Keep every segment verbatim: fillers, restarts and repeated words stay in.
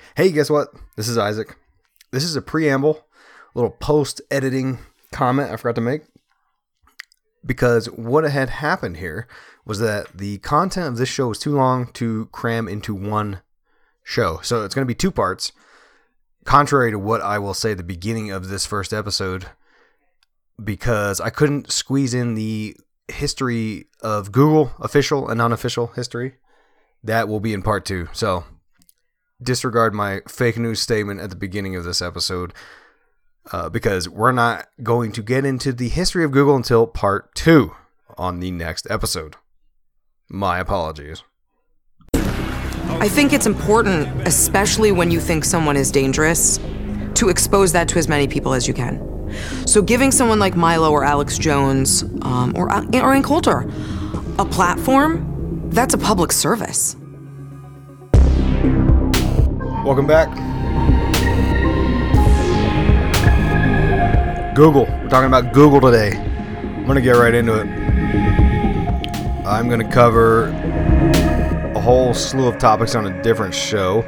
Hey, guess what? This is Isaac. This is a preamble, a little post-editing comment I forgot to make. Because what had happened here was that the content of this show was too long to cram into one show. So it's going to be two parts. Contrary to what I will say at the beginning of this first episode, because I couldn't squeeze in the history of Google, official and unofficial history. That will be in part two. So disregard my fake news statement at the beginning of this episode, uh, because we're not going to get into the history of Google until part two on the next episode. My apologies. I think it's important, especially when you think someone is dangerous, to expose that to as many people as you can. So giving someone like Milo or Alex Jones, um, or, or Ann Coulter, a platform, that's a public service. Welcome back. Google. We're talking about Google today. I'm going to get right into it. I'm going to cover a whole slew of topics on a different show.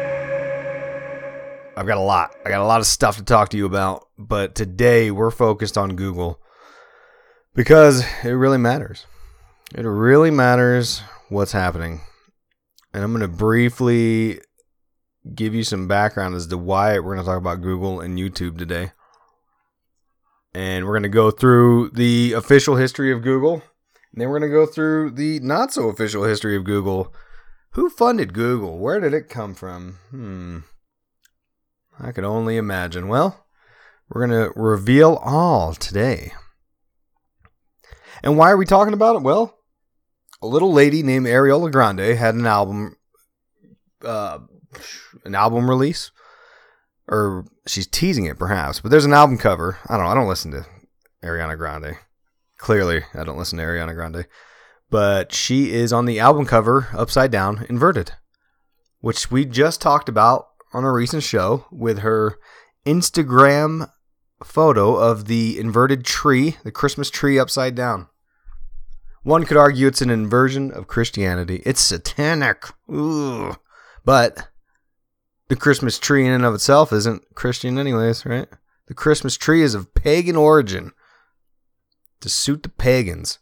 I've got a lot. I got a lot of stuff to talk to you about, but today we're focused on Google because it really matters. It really matters what's happening. And I'm going to briefly give you some background as to why we're going to talk about Google and YouTube today. And we're going to go through the official history of Google. And then we're going to go through the not so official history of Google. Who funded Google? Where did it come from? Hmm. I could only imagine. Well, we're going to reveal all today. And why are we talking about it? Well, a little lady named Ariana Grande had an album, uh, an album release. Or she's teasing it, perhaps. But there's an album cover. I don't know. I don't listen to Ariana Grande. Clearly, I don't listen to Ariana Grande. But she is on the album cover, upside down, inverted. Which we just talked about on a recent show with her Instagram photo of the inverted tree, the Christmas tree upside down. One could argue it's an inversion of Christianity. It's satanic. Ooh. But the Christmas tree in and of itself isn't Christian anyways, right? The Christmas tree is of pagan origin to suit the pagans.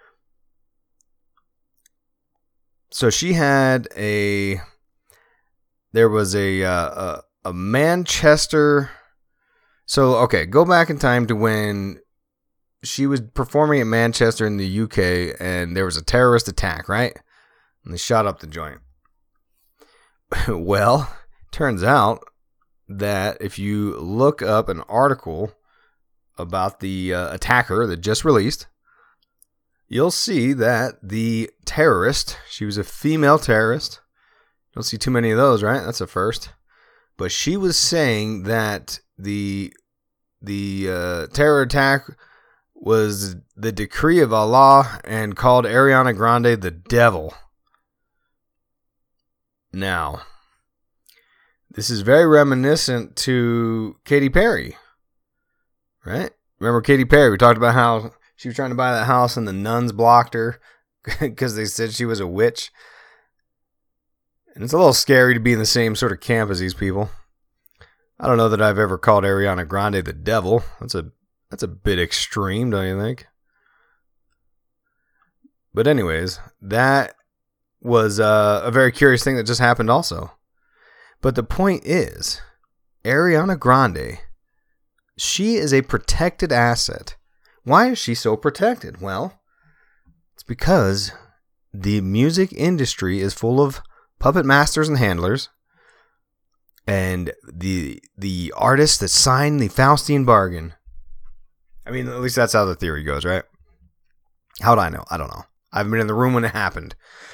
So she had a, there was a, uh, a, a Manchester, so okay, go back in time to when she was performing at Manchester in the U K and there was a terrorist attack, right? And they shot up the joint. Well, turns out that if you look up an article about the uh, attacker that just released, you'll see that the terrorist, she was a female terrorist. Don't see too many of those, right? That's a first. But she was saying that the the uh, terror attack was the decree of Allah and called Ariana Grande the devil. Now, this is very reminiscent to Katy Perry, right? Remember Katy Perry? We talked about how she was trying to buy that house and the nuns blocked her because they said she was a witch. And it's a little scary to be in the same sort of camp as these people. I don't know that I've ever called Ariana Grande the devil. That's a that's a bit extreme, don't you think? But anyways, that was uh, a very curious thing that just happened also. But the point is, Ariana Grande, she is a protected asset. Why is she so protected? Well, it's because the music industry is full of puppet masters and handlers. And the the artists that signed the Faustian bargain. I mean, at least that's how the theory goes, right? How'd I know? I don't know. I haven't been in the room when it happened.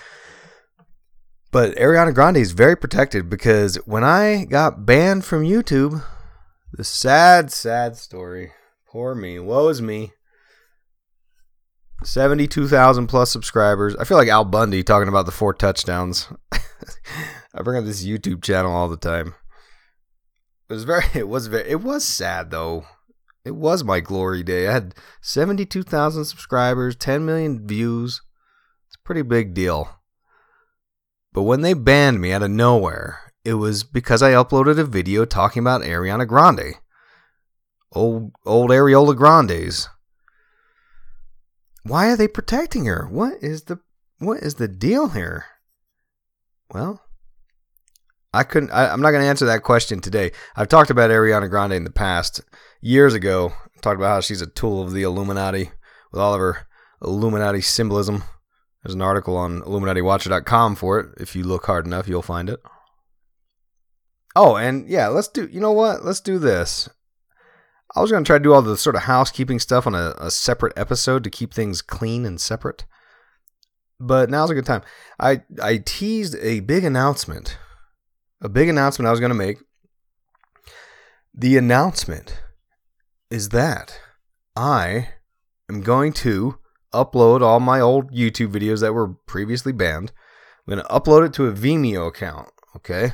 But Ariana Grande is very protected because when I got banned from YouTube, the sad, sad story. Poor me. Woe is me. seventy-two thousand plus subscribers. I feel like Al Bundy talking about the four touchdowns. I bring up this YouTube channel all the time. It was very, it was very, it was sad though. It was my glory day. I had seventy-two thousand subscribers, ten million views. It's a pretty big deal. But when they banned me out of nowhere, it was because I uploaded a video talking about Ariana Grande. Old, old Areola Grandes. Why are they protecting her? What is the, what is the deal here? Well, I couldn't, I, I'm not going to answer that question today. I've talked about Ariana Grande in the past. Years ago, I talked about how she's a tool of the Illuminati with all of her Illuminati symbolism. There's an article on Illuminati Watcher dot com for it. If you look hard enough, you'll find it. Oh, and yeah, let's do, you know what? Let's do this. I was going to try to do all the sort of housekeeping stuff on a, a separate episode to keep things clean and separate. But now's a good time. I, I teased a big announcement. A big announcement I was going to make. The announcement is that I am going to upload all my old YouTube videos that were previously banned. I'm going to upload it to a Vimeo account, okay?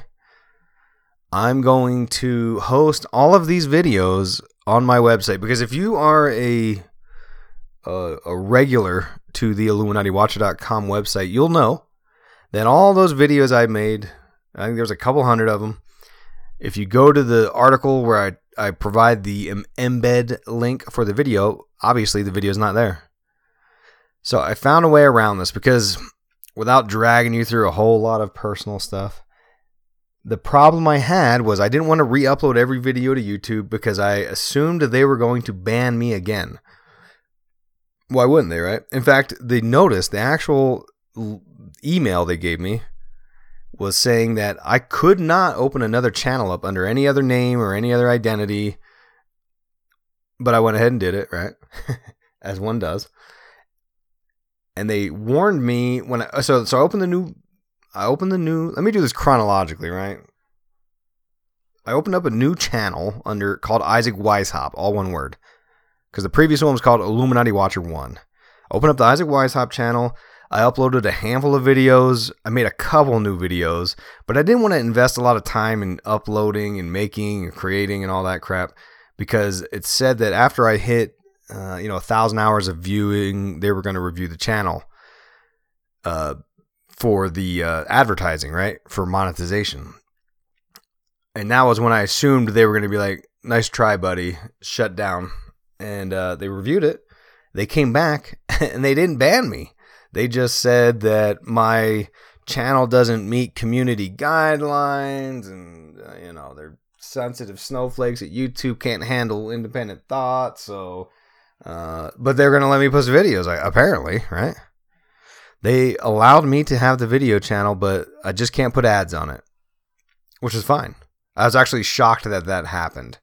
I'm going to host all of these videos on my website, because if you are a a, a regular to the Illuminati Watcher dot com website, you'll know that all those videos I made, I think there's a couple hundred of them. If you go to the article where I, I provide the embed link for the video, obviously the video is not there. So I found a way around this, because without dragging you through a whole lot of personal stuff, the problem I had was I didn't want to re-upload every video to YouTube because I assumed they were going to ban me again. Why wouldn't they, right? In fact, the notice, the actual email they gave me was saying that I could not open another channel up under any other name or any other identity. But I went ahead and did it, right? As one does. And they warned me when I, so so I opened the new I opened the new let me do this chronologically, right? I opened up a new channel under called Isaac Weishaupt, all one word. Because the previous one was called Illuminati Watcher one. I opened up the Isaac Weishaupt channel. I uploaded a handful of videos. I made a couple new videos, but I didn't want to invest a lot of time in uploading and making and creating and all that crap, because it said that after I hit Uh, you know, a thousand hours of viewing, they were going to review the channel uh, for the uh, advertising, right? For monetization. And that was when I assumed they were going to be like, nice try, buddy, shut down. And uh, they reviewed it. They came back and they didn't ban me. They just said that my channel doesn't meet community guidelines, and, uh, you know, they're sensitive snowflakes that YouTube can't handle independent thought, so... Uh, but they're going to let me post videos, apparently, right? They allowed me to have the video channel, but I just can't put ads on it, which is fine. I was actually shocked that that happened.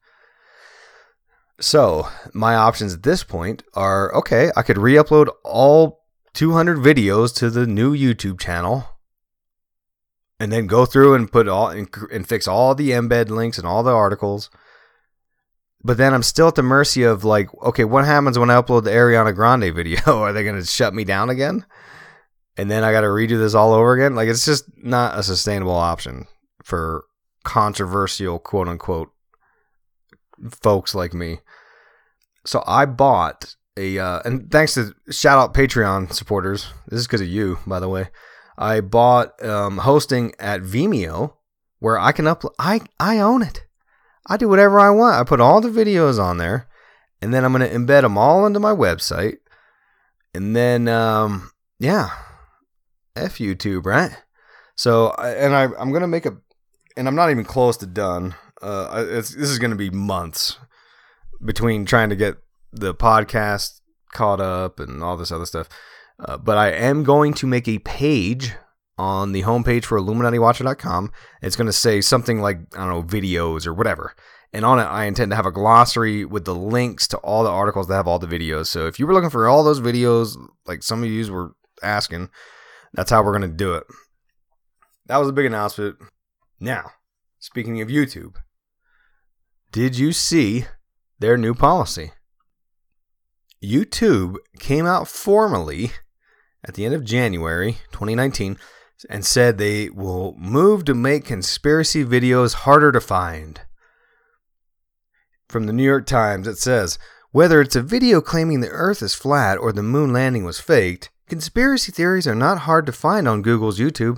So my options at this point are, okay, I could re-upload all two hundred videos to the new YouTube channel and then go through and put all and, and fix all the embed links and all the articles. But then I'm still at the mercy of, like, okay, what happens when I upload the Ariana Grande video? Are they going to shut me down again? And then I got to redo this all over again? Like, it's just not a sustainable option for controversial, quote unquote, folks like me. So I bought a, uh, and thanks to, shout out Patreon supporters. This is because of you, by the way. I bought um, hosting at Vimeo, where I can upload, I, I own it. I do whatever I want. I put all the videos on there, and then I'm going to embed them all into my website. And then, um, yeah, F YouTube, right? So, and I, I'm going to make a, and I'm not even close to done. Uh, it's, this is going to be months between trying to get the podcast caught up and all this other stuff. Uh, but I am going to make a page on the homepage for Illuminati Watcher dot com. It's going to say something like, I don't know, videos or whatever. And on it, I intend to have a glossary with the links to all the articles that have all the videos. So if you were looking for all those videos, like some of you were asking, that's how we're going to do it. That was a big announcement. Now, speaking of YouTube, did you see their new policy? YouTube came out formally at the end of January twenty nineteen and said they will move to make conspiracy videos harder to find. From the New York Times, it says, whether it's a video claiming the Earth is flat or the moon landing was faked, conspiracy theories are not hard to find on Google's YouTube,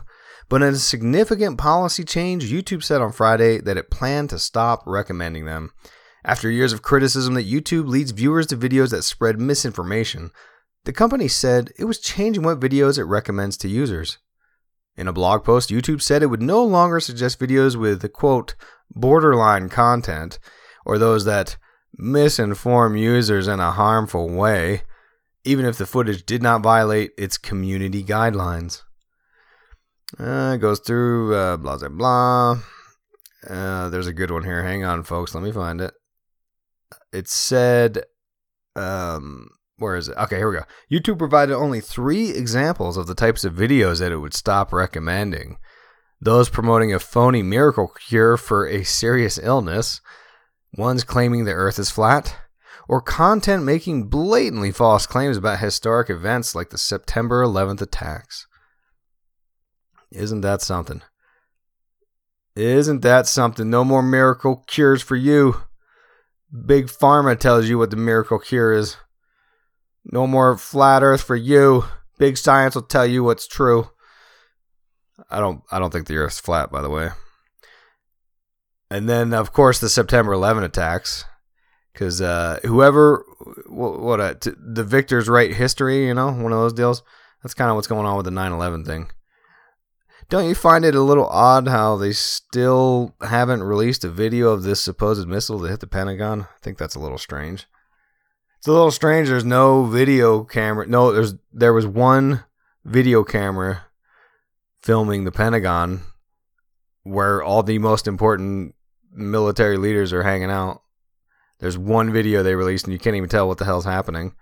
But in a significant policy change, YouTube said on Friday that it planned to stop recommending them. After years of criticism that YouTube leads viewers to videos that spread misinformation, the company said it was changing what videos it recommends to users. In a blog post, YouTube said it would no longer suggest videos with, quote, borderline content, or those that misinform users in a harmful way, even if the footage did not violate its community guidelines. Uh, it goes through uh, blah, blah, blah. Uh, there's a good one here. Hang on, folks. Let me find it. It said, um, where is it? Okay, here we go. YouTube provided only three examples of the types of videos that it would stop recommending. Those promoting a phony miracle cure for a serious illness, ones claiming the earth is flat, or content making blatantly false claims about historic events like the September eleventh attacks. Isn't that something? Isn't that something? No more miracle cures for you. Big Pharma tells you what the miracle cure is. No more flat earth for you. Big science will tell you what's true. I don't I don't think the earth's flat, by the way. And then, of course, the September eleventh attacks. Because uh, whoever, what, what uh, t- the victors write history, you know, one of those deals. That's kind of what's going on with the nine eleven thing. Don't you find it a little odd how they still haven't released a video of this supposed missile that hit the Pentagon? I think that's a little strange. It's a little strange. There's no video camera. No, there's there was one video camera filming the Pentagon where all the most important military leaders are hanging out. There's one video they released and you can't even tell what the hell's happening.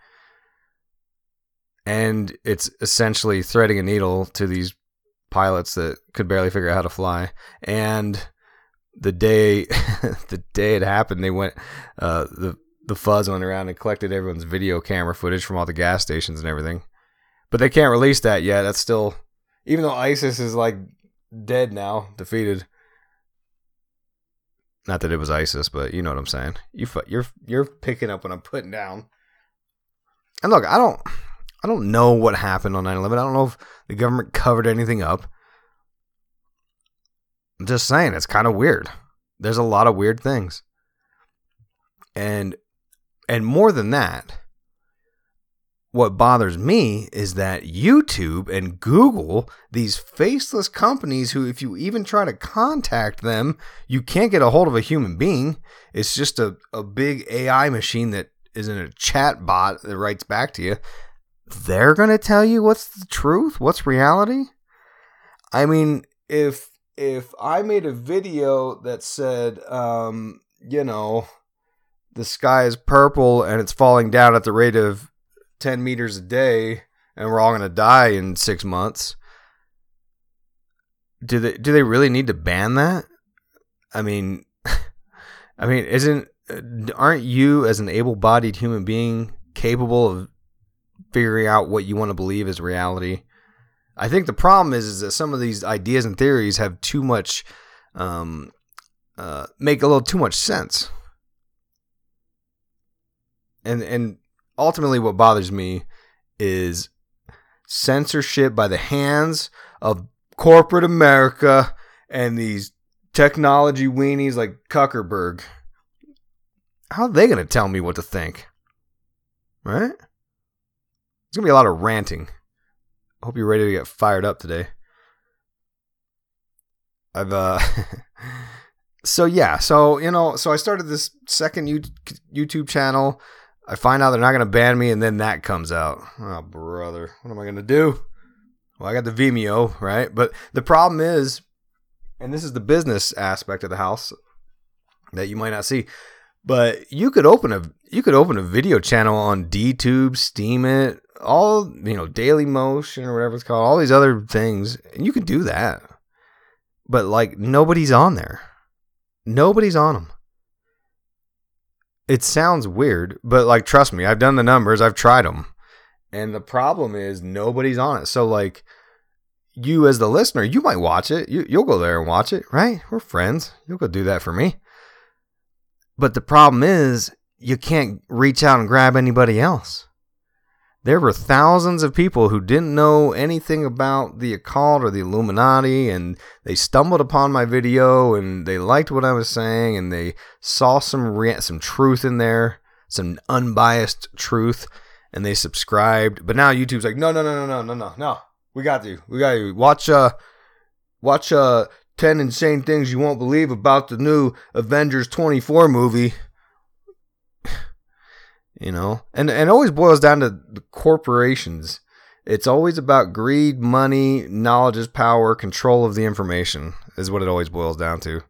And it's essentially threading a needle to these pilots that could barely figure out how to fly. And the day the day it happened, they went uh, the the fuzz went around and collected everyone's video camera footage from all the gas stations and everything. But they can't release that yet. That's still, even though ISIS is like dead now, defeated. Not that it was ISIS, but you know what I'm saying. You you're you're picking up what I'm putting down. And look, I don't I don't know what happened on nine eleven. I don't know if the government covered anything up. I'm just saying, it's kind of weird. There's a lot of weird things. And and more than that, what bothers me is that YouTube and Google, these faceless companies who, if you even try to contact them, you can't get a hold of a human being. It's just a, a big A I machine that is in a chat bot that writes back to you. They're going to tell you what's the truth, what's reality. I mean, if if I made a video that said, um, you know, the sky is purple and it's falling down at the rate of ten meters a day and we're all going to die in six months. Do they, do they really need to ban that? I mean, I mean, isn't, aren't you as an able-bodied human being capable of figuring out what you want to believe is reality? I think the problem is, is that some of these ideas and theories have too much, um, uh, make a little too much sense. And, and ultimately what bothers me is censorship by the hands of corporate America and these technology weenies like Zuckerberg. How are they going to tell me what to think? Right? There's going to be a lot of ranting. I hope you're ready to get fired up today. I've, uh, so yeah, so, you know, so I started this second YouTube channel. I find out they're not going to ban me, and then that comes out. Oh, brother. What am I going to do? Well, I got the Vimeo, right? But the problem is, and this is the business aspect of the house that you might not see, but you could open a you could open a video channel on DTube, Steemit, all, you know, Daily Motion or whatever it's called, all these other things, and you can do that. But like nobody's on there. Nobody's on them. It sounds weird, but like trust me, I've done the numbers, I've tried them. And the problem is nobody's on it. So like you as the listener, you might watch it. You you'll go there and watch it, right? We're friends. You'll go do that for me. But the problem is you can't reach out and grab anybody else. There were thousands of people who didn't know anything about the occult or the Illuminati, and they stumbled upon my video, and they liked what I was saying, and they saw some re- some truth in there, some unbiased truth, and they subscribed. But now YouTube's like, no, no, no, no, no, no, no, no. We got you. We got you. Watch, uh, watch, uh, ten insane things you won't believe about the new Avengers twenty-four movie. You know, and, and it always boils down to the corporations. It's always about greed, money, knowledge is power, control of the information is what it always boils down to.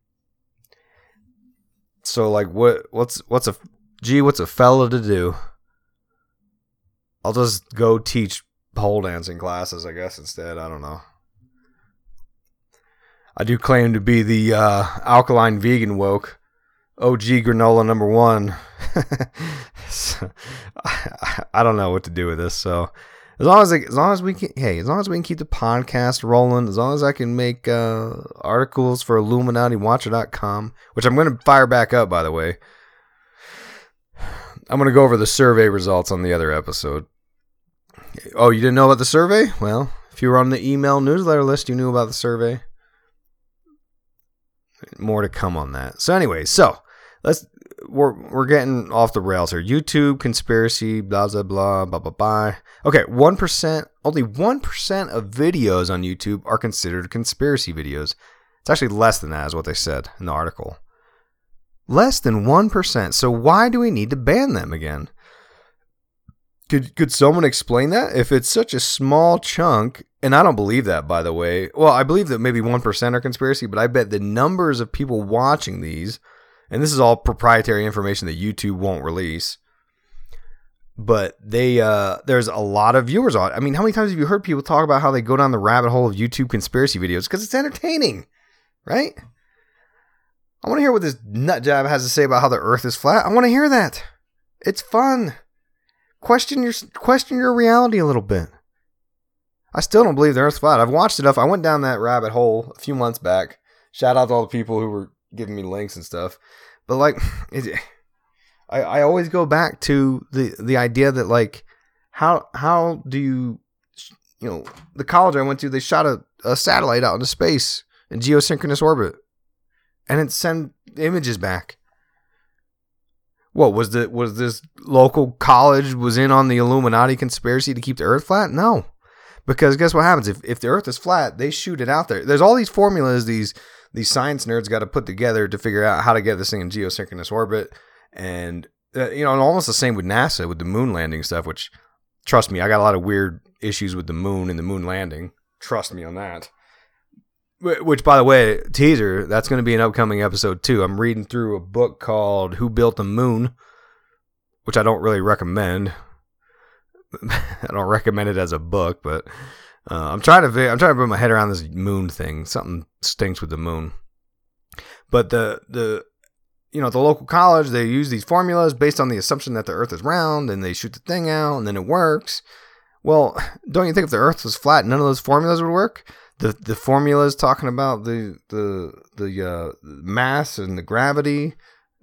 So like, what, what's, what's a, gee, what's a fella to do? I'll just go teach pole dancing classes, I guess, instead. I don't know. I do claim to be the uh, alkaline vegan woke. O G granola number one. So, I, I don't know what to do with this. So as long as I, as long as we can, hey, as long as we can keep the podcast rolling, as long as I can make uh, articles for Illuminati Watcher dot com, which I'm going to fire back up, by the way. I'm going to go over the survey results on the other episode. Oh, you didn't know about the survey? Well, if you were on the email newsletter list, you knew about the survey. More to come on that. So anyway, so let's we're we're getting off the rails here. YouTube conspiracy, blah blah blah blah blah blah. Okay, one percent, only one percent of videos on YouTube are considered conspiracy videos. It's actually less than that, is what they said in the article. Less than one percent. So why do we need to ban them again? Could could someone explain that? If it's such a small chunk, and I don't believe that, by the way. Well, I believe that maybe one percent are conspiracy, but I bet the numbers of people watching these, and this is all proprietary information that YouTube won't release, but they uh, there's a lot of viewers on it. I mean, how many times have you heard people talk about how they go down the rabbit hole of YouTube conspiracy videos? Because it's entertaining, right? I want to hear what this nut job has to say about how the earth is flat. I want to hear that. It's fun. Question your question your reality a little bit. I still don't believe the earth's flat. I've watched enough. I went down that rabbit hole a few months back. Shout out to all the people who were giving me links and stuff. But like, it, I I always go back to the the idea that like, how how do you, you know, the college I went to, they shot a, a satellite out into space in geosynchronous orbit, and it sent images back. What was the was this local college was in on the Illuminati conspiracy to keep the earth flat? No. Because guess what happens? If if the earth is flat, they shoot it out there. There's all these formulas these these science nerds got to put together to figure out how to get this thing in geosynchronous orbit. And, uh, you know, and almost the same with NASA, with the moon landing stuff, which, trust me, I got a lot of weird issues with the moon and the moon landing. Trust me on that. Which, by the way, teaser, that's going to be an upcoming episode too. I'm reading through a book called Who Built the Moon, which I don't really recommend. I don't recommend it as a book, but uh, I'm trying to I'm trying to put my head around this moon thing. Something stinks with the moon. But the the you know the local college, they use these formulas based on the assumption that the Earth is round, and they shoot the thing out, and then it works. Well, don't you think if the Earth was flat, none of those formulas would work? The the formulas talking about the the the uh, mass and the gravity.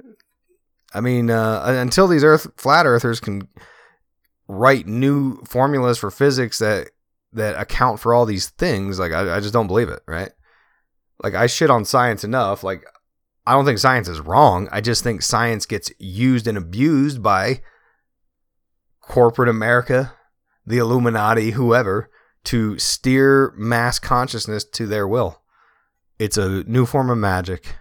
I mean, uh, until these Earth flat earthers can write new formulas for physics that that account for all these things, like I, I just don't believe it, right? Like I shit on science enough. Like I don't think science is wrong. I just think science gets used and abused by corporate America, the Illuminati, whoever, to steer mass consciousness to their will. It's a new form of magic.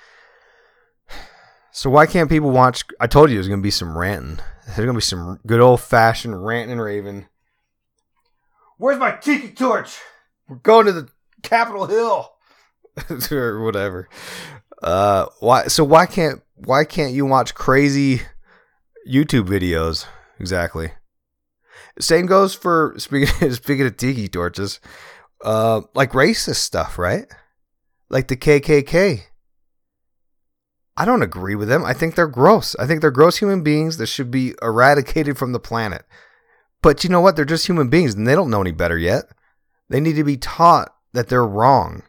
So why can't people watch? I told you there's going to be some ranting. There's going to be some good old-fashioned ranting and raving. Where's my tiki torch? We're going to the Capitol Hill. Or whatever. Uh, why? So why can't why can't you watch crazy YouTube videos? Exactly. Same goes for, speaking, speaking of tiki torches, uh, like racist stuff, right? Like the K K K. I don't agree with them. I think they're gross. I think they're gross human beings that should be eradicated from the planet. But you know what? They're just human beings, and they don't know any better yet. They need to be taught that they're wrong.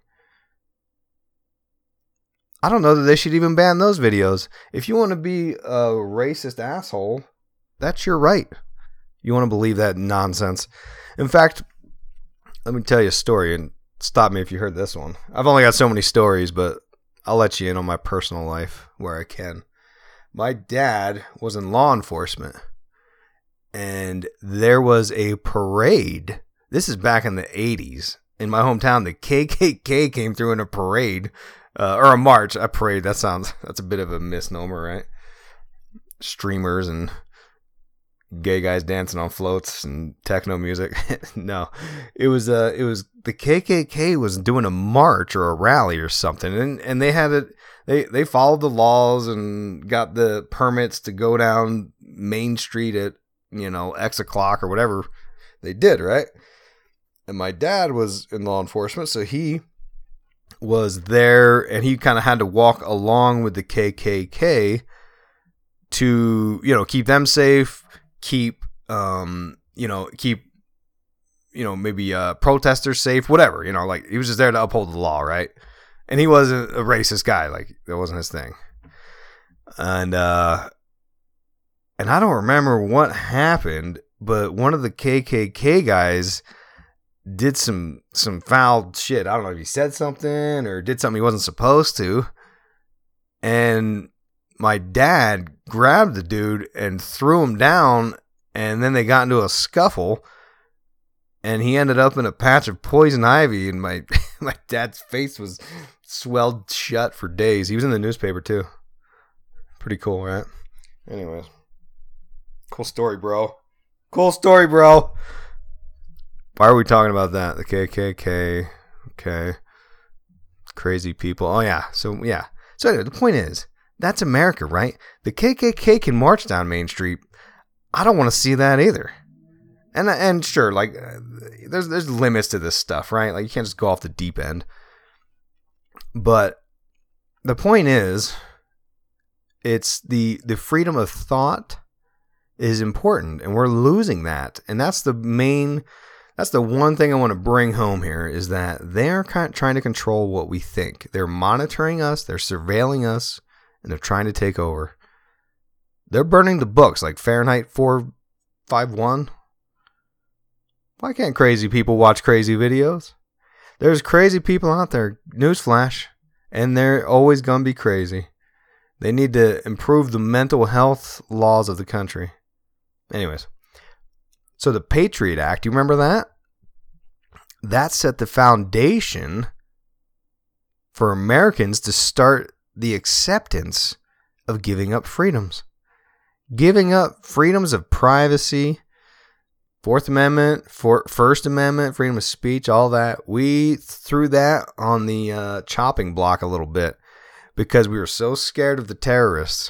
I don't know that they should even ban those videos. If you want to be a racist asshole, that's your right. You want to believe that nonsense? In fact, let me tell you a story, and stop me if you heard this one. I've only got so many stories, but I'll let you in on my personal life where I can. My dad was in law enforcement, and there was a parade. This is back in the eighties. In my hometown, the K K K came through in a parade, uh, or a march. A parade, that sounds, that's a bit of a misnomer, right? Streamers and gay guys dancing on floats and techno music. No, it was uh, it was the K K K was doing a march or a rally or something, and and they had it. They they followed the laws and got the permits to go down Main Street at, you know, X o'clock or whatever they did, right? And my dad was in law enforcement, so he was there, and he kind of had to walk along with the K K K to, you know, keep them safe, keep, um, you know, keep, you know, maybe uh, protesters safe, whatever, you know, like he was just there to uphold the law, right? And he wasn't a racist guy, like that wasn't his thing. And uh, and I don't remember what happened, but one of the K K K guys did some some foul shit. I don't know if he said something or did something he wasn't supposed to. And my dad grabbed the dude and threw him down, and then they got into a scuffle, and he ended up in a patch of poison ivy, and my my dad's face was swelled shut for days. He was in the newspaper too. Pretty cool, right? Anyways, cool story, bro. Cool story, bro. Why are we talking about that? The K K K. Okay. Crazy people. Oh, yeah. So, yeah. So, anyway, the point is, that's America, right? The K K K can march down Main Street. I don't want to see that either. And, and sure, like, there's there's limits to this stuff, right? Like, you can't just go off the deep end. But the point is, it's the the freedom of thought is important, and we're losing that. And that's the main... That's the one thing I want to bring home here, is that they're kind of trying to control what we think. They're monitoring us, they're surveilling us, and they're trying to take over. They're burning the books like Fahrenheit four fifty-one. Why can't crazy people watch crazy videos? There's crazy people out there, newsflash, and they're always going to be crazy. They need to improve the mental health laws of the country. Anyways. So the Patriot Act, you remember that? That set the foundation for Americans to start the acceptance of giving up freedoms. Giving up freedoms of privacy, Fourth Amendment, for, First Amendment, freedom of speech, all that. We threw that on the uh, chopping block a little bit because we were so scared of the terrorists.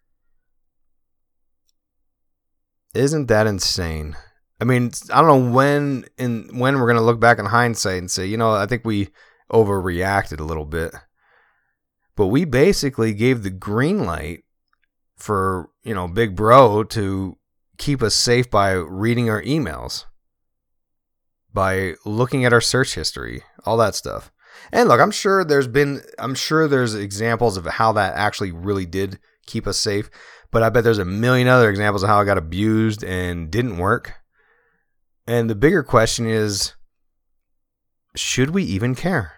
Isn't that insane? I mean, I don't know when in when we're going to look back in hindsight and say, you know, I think we overreacted a little bit. But we basically gave the green light for, you know, Big Bro to keep us safe by reading our emails, by looking at our search history, all that stuff. And look, I'm sure there's been, I'm sure there's examples of how that actually really did keep us safe. But I bet there's a million other examples of how it got abused and didn't work. And the bigger question is, should we even care?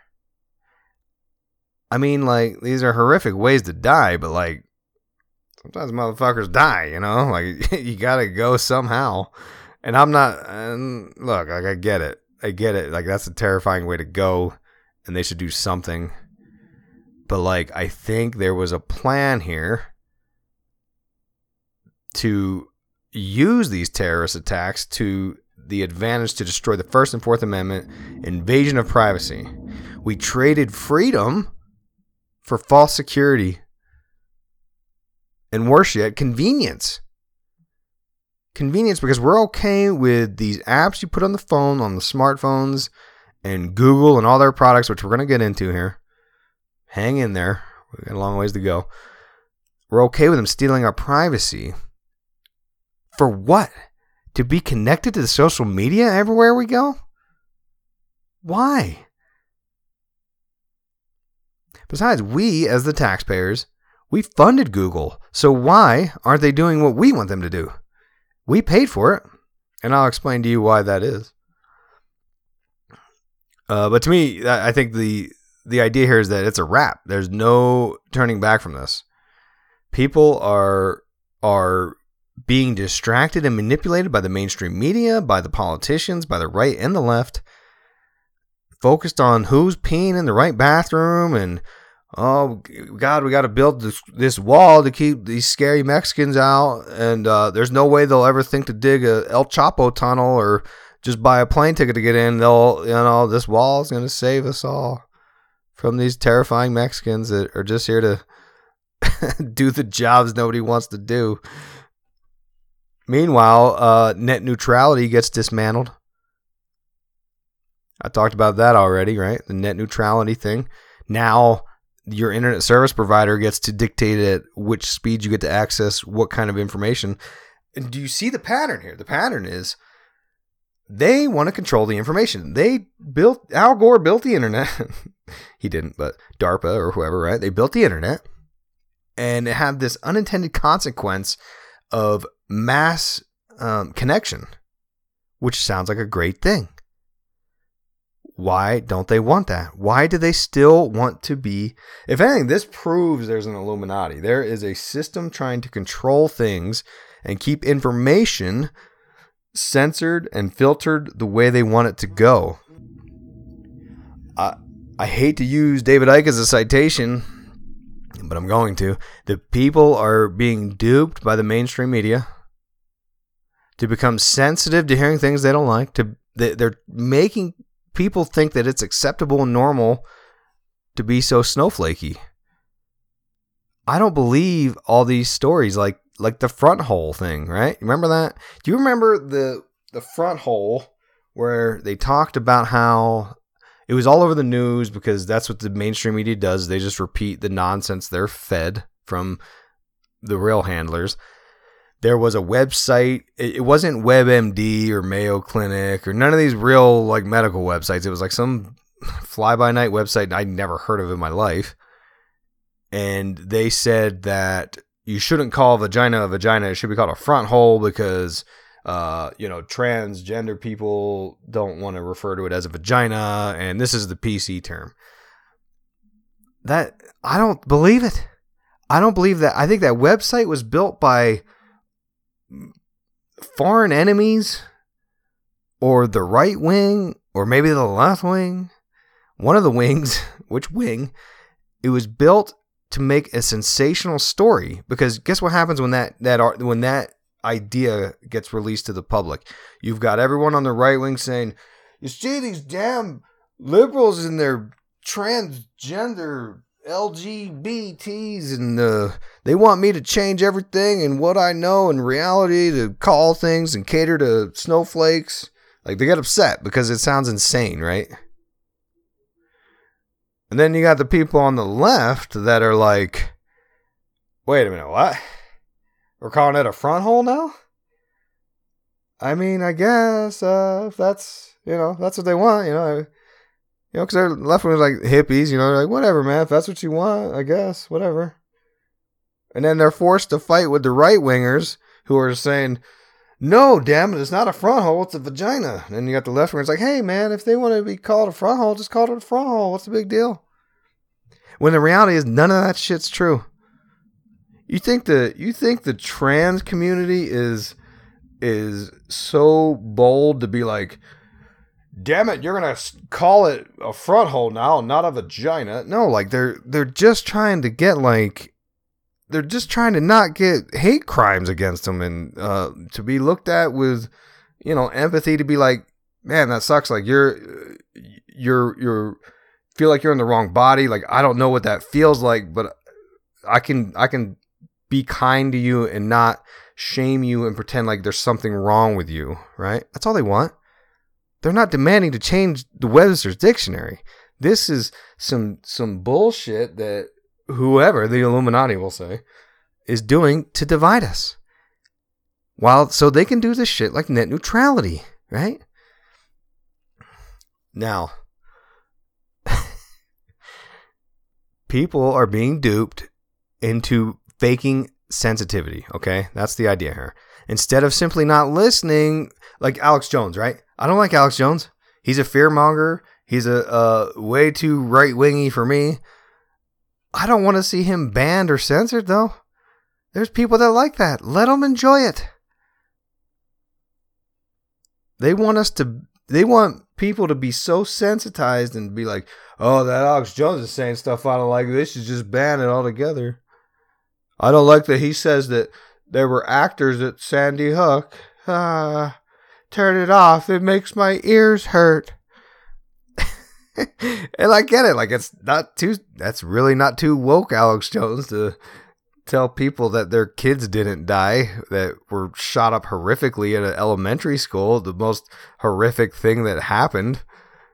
I mean, like, these are horrific ways to die, but, like, sometimes motherfuckers die, you know? Like, you gotta go somehow. And I'm not, and look, like, I get it. I get it. Like, that's a terrifying way to go, and they should do something. But, like, I think there was a plan here to use these terrorist attacks to the advantage to destroy the First and Fourth Amendment, invasion of privacy. We traded freedom for false security, and worse yet, convenience. Convenience, because we're okay with these apps you put on the phone, on the smartphones, and Google and all their products, which we're going to get into here. Hang in there. We've got a long ways to go. We're okay with them stealing our privacy. For what? To be connected to the social media everywhere we go? Why? Besides, we, as the taxpayers, we funded Google. So why aren't they doing what we want them to do? We paid for it. And I'll explain to you why that is. Uh, but to me, I think the the idea here is that it's a wrap. There's no turning back from this. People are are being distracted and manipulated by the mainstream media, by the politicians, by the right and the left, focused on who's peeing in the right bathroom and, oh, God, we got to build this, this wall to keep these scary Mexicans out, and uh, there's no way they'll ever think to dig a El Chapo tunnel or just buy a plane ticket to get in. They'll, you know, this wall is going to save us all from these terrifying Mexicans that are just here to do the jobs nobody wants to do. Meanwhile, uh, net neutrality gets dismantled. I talked about that already, right? The net neutrality thing. Now, your internet service provider gets to dictate at which speed you get to access what kind of information. And do you see the pattern here? The pattern is they want to control the information. They built, Al Gore built the internet. He didn't, but DARPA or whoever, right? They built the internet, and it had this unintended consequence of mass um, connection, which sounds like a great thing. Why don't they want that? Why do they still want to be? If anything, this proves there's an Illuminati. There is a system trying to control things and keep information censored and filtered the way they want it to go. I I hate to use David Icke as a citation, but I'm going to. The people are being duped by the mainstream media to become sensitive to hearing things they don't like. To they're making people think that it's acceptable and normal to be so snowflakey. I don't believe all these stories, like like the front hole thing, right? Remember that? Do you remember the the front hole where they talked about how it was all over the news because that's what the mainstream media does. They just repeat the nonsense they're fed from the real handlers. There was a website. It wasn't WebMD or Mayo Clinic or none of these real like medical websites. It was like some fly-by-night website I'd never heard of in my life. And they said that you shouldn't call a vagina a vagina. It should be called a front hole because, uh, you know, transgender people don't want to refer to it as a vagina. And this is the P C term. That, I don't believe it. I don't believe that. I think that website was built by foreign enemies or the right wing or maybe the left wing. One of the wings, which wing? It was built to make a sensational story, because guess what happens when that that when that idea gets released to the public? You've got everyone on the right wing saying, "You see these damn liberals and their transgender L G B Ts, and uh, they want me to change everything and what I know in reality to call things and cater to snowflakes." Like, they get upset because it sounds insane, right? And then you got the people on the left that are like, wait a minute, what? We're calling it a front hole now? I mean, I guess, uh, if that's, you know, that's what they want, you know. You know, because they're left wing like hippies, you know, they're like, whatever, man, if that's what you want, I guess, whatever. And then they're forced to fight with the right wingers who are saying, no, damn it, it's not a front hole, it's a vagina. And then you got the left wingers like, hey, man, if they want to be called a front hole, just call it a front hole. What's the big deal? When the reality is none of that shit's true. You think the you think the trans community is is so bold to be like, damn it, you're gonna call it a front hole now, not a vagina? No, like they're they're just trying to get like. They're just trying to not get hate crimes against them and uh, to be looked at with, you know, empathy, to be like, man, that sucks. Like you're, you're, you're feel like you're in the wrong body. Like, I don't know what that feels like, but I can, I can be kind to you and not shame you and pretend like there's something wrong with you. Right. That's all they want. They're not demanding to change the Webster's dictionary. This is some, some bullshit that whoever the Illuminati will say is doing to divide us, while so they can do this shit like net neutrality, right? Now, people are being duped into faking sensitivity, okay? That's the idea here. Instead of simply not listening, like Alex Jones, right? I don't like Alex Jones. He's a fearmonger. He's a uh, way too right-wingy for me. I don't want to see him banned or censored, though. There's people that like that. Let them enjoy it. They want us to, they want people to be so sensitized and be like, oh, that Alex Jones is saying stuff I don't like. They should just ban it altogether. I don't like that he says that there were actors at Sandy Hook. Ah, turn it off. It makes my ears hurt. And I get it. Like, it's not too, that's really not too woke, Alex Jones, to tell people that their kids didn't die, that were shot up horrifically at an elementary school, the most horrific thing that happened.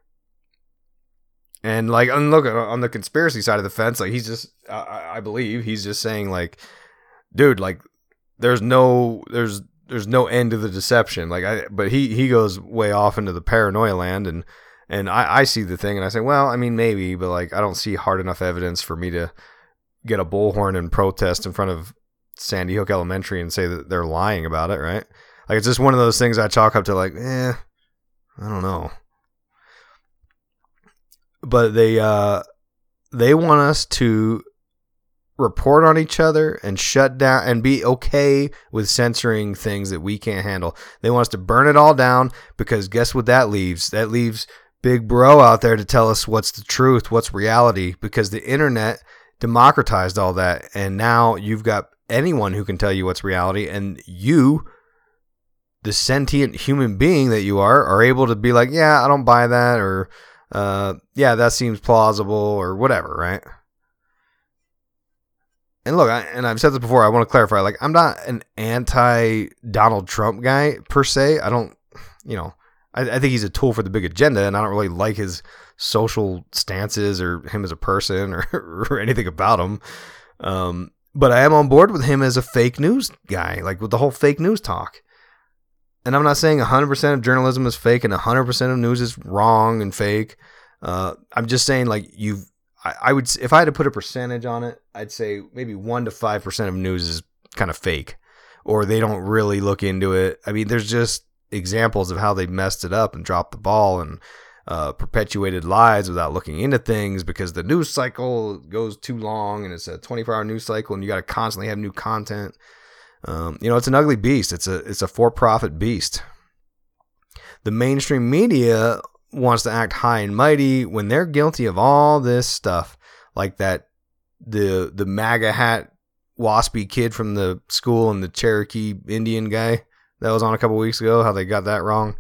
And like, and look, on the conspiracy side of the fence, like he's just, I, I believe he's just saying like, dude, like there's no, there's, there's no end to the deception. Like I, but he, he goes way off into the paranoia land, and, and I, I see the thing and I say, well, I mean, maybe, but like, I don't see hard enough evidence for me to get a bullhorn and protest in front of Sandy Hook Elementary and say that they're lying about it, right? Like, it's just one of those things I chalk up to like, eh, I don't know. But they uh, they want us to report on each other and shut down and be okay with censoring things that we can't handle. They want us to burn it all down, because guess what that leaves? That leaves Big Bro out there to tell us what's the truth, what's reality, because the internet democratized all that, and now you've got anyone who can tell you what's reality, and you, the sentient human being that you are, are able to be like, yeah, I don't buy that, or uh, yeah, that seems plausible, or whatever, right? And look, I, and I've said this before, I want to clarify, like, I'm not an anti-Donald Trump guy, per se. I don't, you know, I, I think he's a tool for the big agenda, and I don't really like his social stances or him as a person or, or anything about him. Um, but I am on board with him as a fake news guy, like with the whole fake news talk. And I'm not saying one hundred percent of journalism is fake and one hundred percent of news is wrong and fake. Uh, I'm just saying, like, you've, I, I would, if I had to put a percentage on it, I'd say maybe one to five percent of news is kind of fake, or they don't really look into it. I mean, there's just examples of how they messed it up and dropped the ball and uh, perpetuated lies without looking into things, because the news cycle goes too long and it's a twenty-four hour news cycle and you got to constantly have new content. Um, you know, it's an ugly beast. It's a, it's a for-profit beast. The mainstream media wants to act high and mighty when they're guilty of all this stuff, like that, the, the MAGA hat waspy kid from the school and the Cherokee Indian guy that was on a couple weeks ago, how they got that wrong.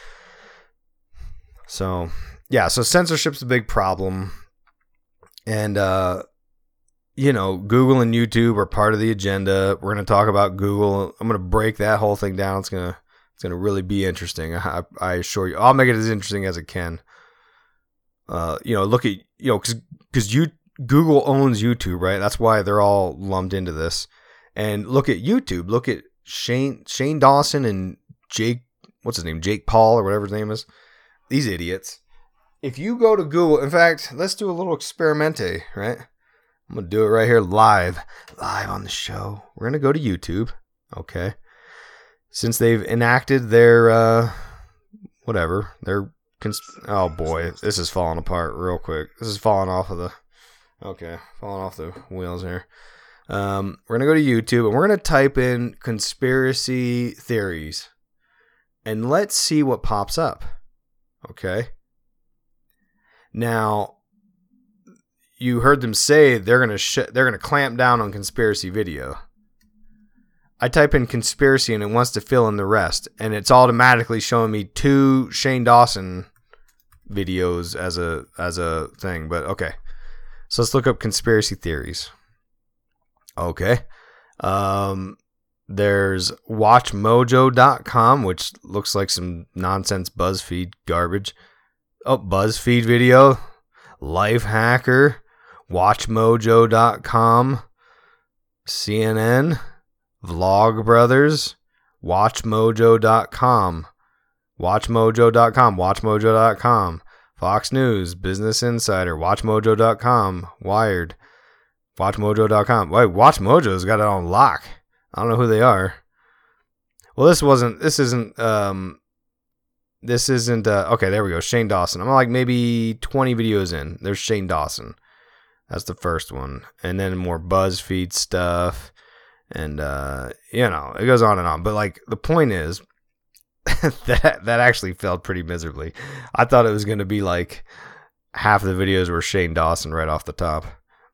So, yeah, so censorship's a big problem. And, uh, you know, Google and YouTube are part of the agenda. We're going to talk about Google. I'm going to break that whole thing down. It's going to it's going to really be interesting. I, I assure you. I'll make it as interesting as it can. Uh, you know, look at, you know, because because you Google owns YouTube, right? That's why they're all lumped into this. And look at YouTube. Look at Shane Shane Dawson and Jake, what's his name? Jake Paul or whatever his name is. These idiots. If you go to Google, in fact, let's do a little experimente, right? I'm going to do it right here live, live on the show. We're going to go to YouTube, okay? Since they've enacted their, uh, whatever, their, cons- oh boy, this is falling apart real quick. This is falling off of the, okay, falling off the wheels here. Um, we're going to go to YouTube and we're going to type in conspiracy theories. And let's see what pops up. Okay. Now, you heard them say they're going to sh- they're going to clamp down on conspiracy video. I type in conspiracy and it wants to fill in the rest, and it's automatically showing me two Shane Dawson videos as a as a thing. But okay. So let's look up conspiracy theories. Okay. Um There's watch mojo dot com, which looks like some nonsense BuzzFeed garbage. Oh, BuzzFeed video. Lifehacker. watch mojo dot com. C N N. Vlogbrothers. watch mojo dot com. watch mojo dot com. watch mojo dot com. Fox News. Business Insider. watch mojo dot com. Wired. watch mojo dot com. Wait, WatchMojo's got it on lock. I don't know who they are. Well, this wasn't, this isn't, um, this isn't, uh, okay, there we go. Shane Dawson. I'm like maybe twenty videos in. There's Shane Dawson. That's the first one. And then more BuzzFeed stuff. And, uh, you know, it goes on and on. But, like, the point is, that that actually failed pretty miserably. I thought it was going to be, like, half the videos were Shane Dawson right off the top.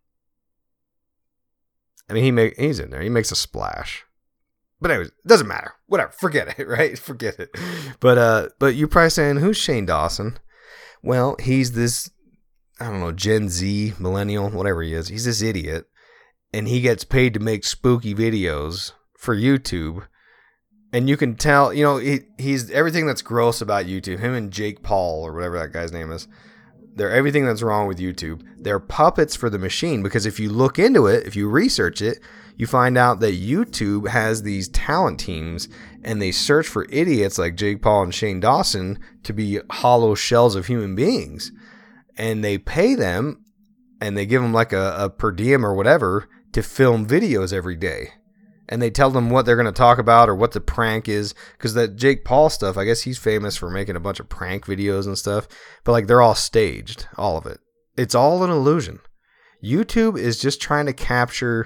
I mean, he make, he's in there. He makes a splash. But anyways, it doesn't matter. Whatever. Forget it, right? Forget it. But, uh, but you're probably saying, who's Shane Dawson? Well, he's this, I don't know, Gen Z, millennial, whatever he is. He's this idiot. And he gets paid to make spooky videos for YouTube. And you can tell, you know, he, he's everything that's gross about YouTube. Him and Jake Paul, or whatever that guy's name is. They're everything that's wrong with YouTube. They're puppets for the machine. Because if you look into it, if you research it, you find out that YouTube has these talent teams. And they search for idiots like Jake Paul and Shane Dawson to be hollow shells of human beings. And they pay them. And they give them like a, a per diem or whatever to film videos every day. And they tell them what they're going to talk about or what the prank is. Because that Jake Paul stuff, I guess he's famous for making a bunch of prank videos and stuff. But like they're all staged, all of it. It's all an illusion. YouTube is just trying to capture,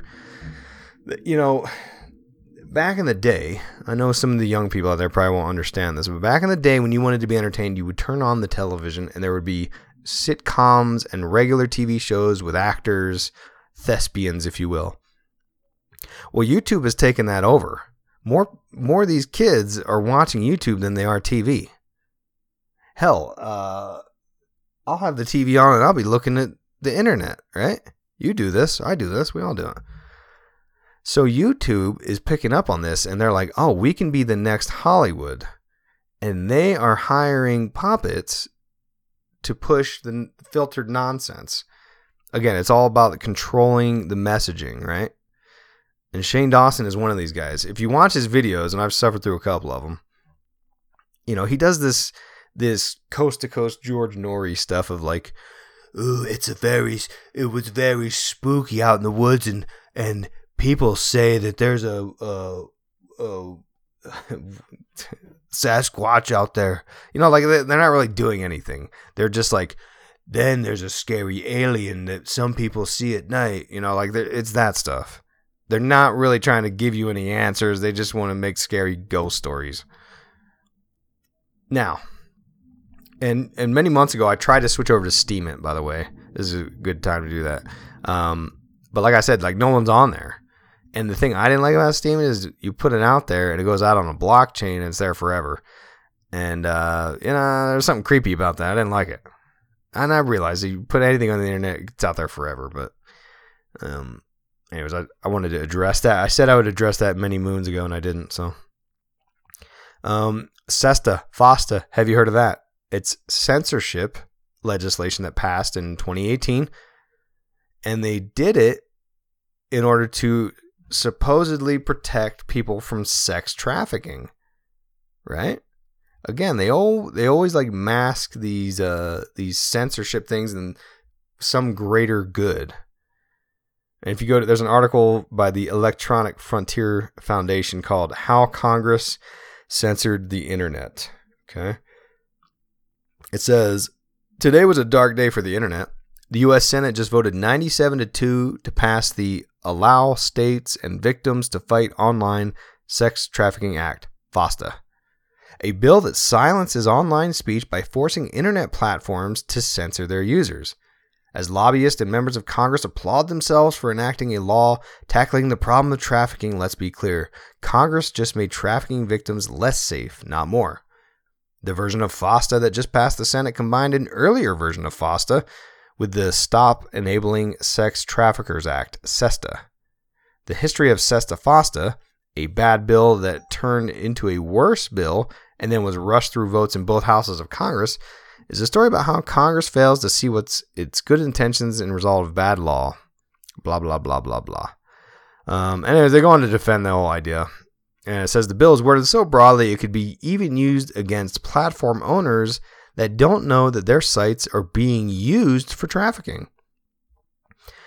you know, back in the day, I know some of the young people out there probably won't understand this, but back in the day when you wanted to be entertained, you would turn on the television and there would be sitcoms and regular T V shows with actors, thespians, if you will. Well, YouTube has taken that over. More, more of these kids are watching YouTube than they are T V. Hell, uh, I'll have the T V on and I'll be looking at the internet, right? You do this, I do this, we all do it. So YouTube is picking up on this and they're like, oh, we can be the next Hollywood. And they are hiring puppets to push the filtered nonsense. Again, it's all about controlling the messaging, right? And Shane Dawson is one of these guys. If you watch his videos, and I've suffered through a couple of them, you know, he does this this coast-to-coast George Norrie stuff of like, ooh, it's a very, it was very spooky out in the woods, and and people say that there's a, a, a Sasquatch out there. You know, like they're not really doing anything. They're just like, then there's a scary alien that some people see at night. You know, like it's that stuff. They're not really trying to give you any answers. They just want to make scary ghost stories. Now, and and many months ago, I tried to switch over to Steemit, by the way. This is a good time to do that. Um, but like I said, like no one's on there. And the thing I didn't like about Steemit is you put it out there and it goes out on a blockchain and it's there forever. And, uh, you know, there's something creepy about that. I didn't like it. And I realized that you put anything on the internet, it's out there forever. But, um, anyways, I, I wanted to address that. I said I would address that many moons ago and I didn't. So, um, SESTA, FOSTA, have you heard of that? It's censorship legislation that passed in twenty eighteen. And they did it in order to supposedly protect people from sex trafficking, right? Again, they all they always like mask these uh these censorship things in some greater good. And if you go to, there's an article by the Electronic Frontier Foundation called "How Congress Censored the Internet." Okay, it says today was a dark day for the internet. The U S Senate just voted ninety-seven to two to pass the Allow States and Victims to Fight Online Sex Trafficking Act, FOSTA, a bill that silences online speech by forcing internet platforms to censor their users. As lobbyists and members of Congress applaud themselves for enacting a law tackling the problem of trafficking, let's be clear, Congress just made trafficking victims less safe, not more. The version of FOSTA that just passed the Senate combined an earlier version of FOSTA with the Stop Enabling Sex Traffickers Act, SESTA. The history of SESTA-FOSTA, a bad bill that turned into a worse bill and then was rushed through votes in both houses of Congress, is a story about how Congress fails to see what's its good intentions and result of bad law. Blah, blah, blah, blah, blah. Um, anyways, they go on to defend the whole idea. And it says the bill is worded so broadly it could be even used against platform owners that don't know that their sites are being used for trafficking.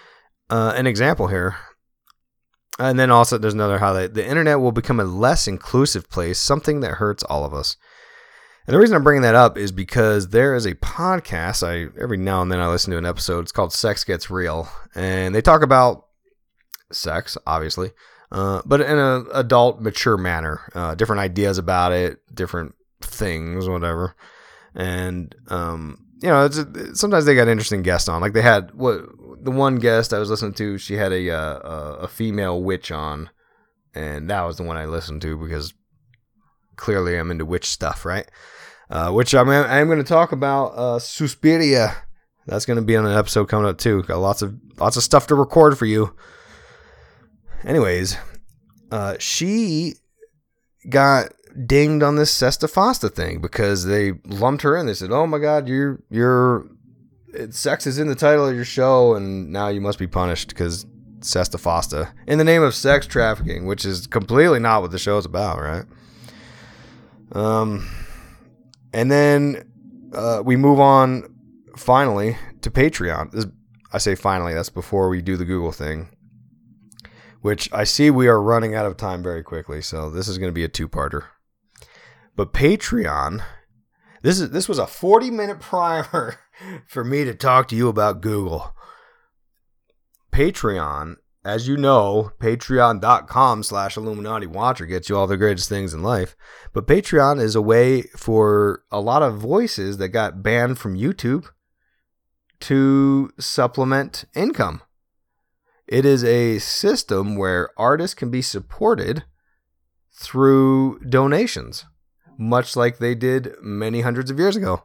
uh, an example here. And then also there's another highlight. The internet will become a less inclusive place, something that hurts all of us. And the reason I'm bringing that up is because there is a podcast. I every now and then I listen to an episode. It's called Sex Gets Real. And they talk about sex, obviously, uh, but in an adult, mature manner. Uh, different ideas about it, different things, whatever. And, um, you know, it's, sometimes they got interesting guests on. Like they had, what the one guest I was listening to, she had a, uh, a female witch on. And that was the one I listened to because clearly I'm into witch stuff, right? Uh, which I'm, I'm going to talk about uh, Suspiria. That's going to be on an episode coming up too. Got lots of lots of stuff to record for you. Anyways, uh, she got dinged on this Sesta Fosta thing because they lumped her in. They said, "Oh my God, you're you're sex is in the title of your show, and now you must be punished because Sesta Fosta in the name of sex trafficking," which is completely not what the show's about, right? Um. And then uh, we move on, finally, to Patreon. This, I say finally, that's before we do the Google thing, which I see we are running out of time very quickly, so this is going to be a two-parter. But Patreon, this is this was a forty-minute primer for me to talk to you about Google. Patreon, as you know, patreon.com slash Illuminati Watcher gets you all the greatest things in life. But Patreon is a way for a lot of voices that got banned from YouTube to supplement income. It is a system where artists can be supported through donations, much like they did many hundreds of years ago.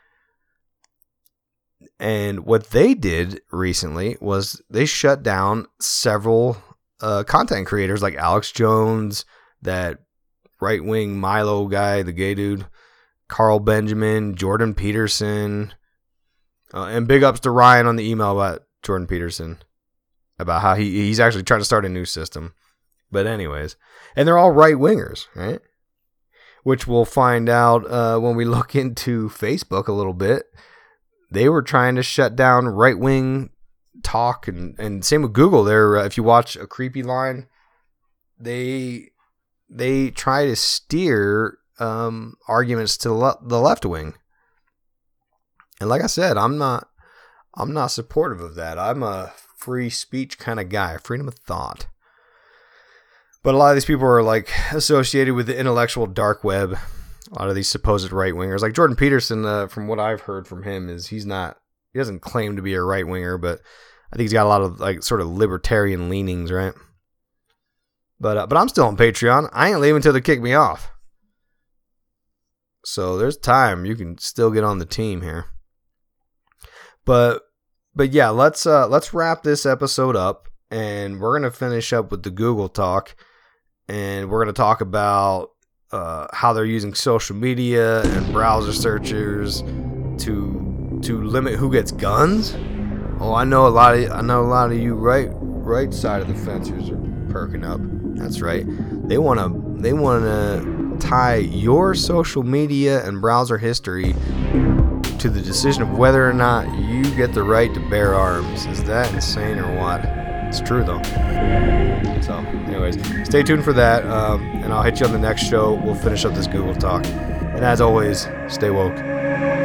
And what they did recently was they shut down several uh, content creators like Alex Jones, that right-wing Milo guy, the gay dude, Carl Benjamin, Jordan Peterson, uh, and big ups to Ryan on the email about Jordan Peterson, about how he he's actually trying to start a new system. But anyways, and they're all right-wingers, right? Which we'll find out uh, when we look into Facebook a little bit. They were trying to shut down right-wing talk, and, and same with Google. There, uh, if you watch A Creepy Line, they they try to steer um, arguments to le- the left wing. And like I said, I'm not I'm not supportive of that. I'm a free speech kind of guy, freedom of thought. But a lot of these people are like associated with the intellectual dark web. A lot of these supposed right-wingers, like Jordan Peterson, uh, from what I've heard from him, is he's not, he doesn't claim to be a right-winger, but I think he's got a lot of like sort of libertarian leanings, right? But uh, but I'm still on Patreon. I ain't leaving until they kick me off. So there's time. You can still get on the team here. But but yeah, let's uh, let's wrap this episode up, and we're gonna finish up with the Google talk, and we're gonna talk about Uh, how they're using social media and browser searchers to to limit who gets guns. Oh, I know a lot of I know a lot of you right right side of the fencers are perking up. That's right. They want to they want to tie your social media and browser history to the decision of whether or not you get the right to bear arms. Is that insane or what? It's true though. So, anyways, stay tuned for that, um, and I'll hit you on the next show. We'll finish up this Google talk. And as always, stay woke.